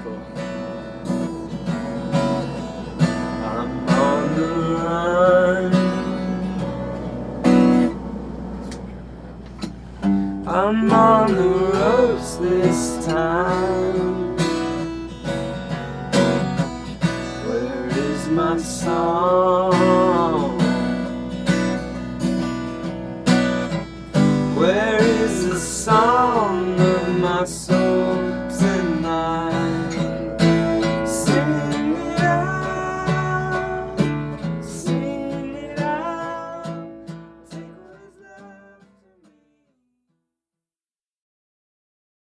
cool. I'm on the run. I'm on the ropes this time. Where is my song?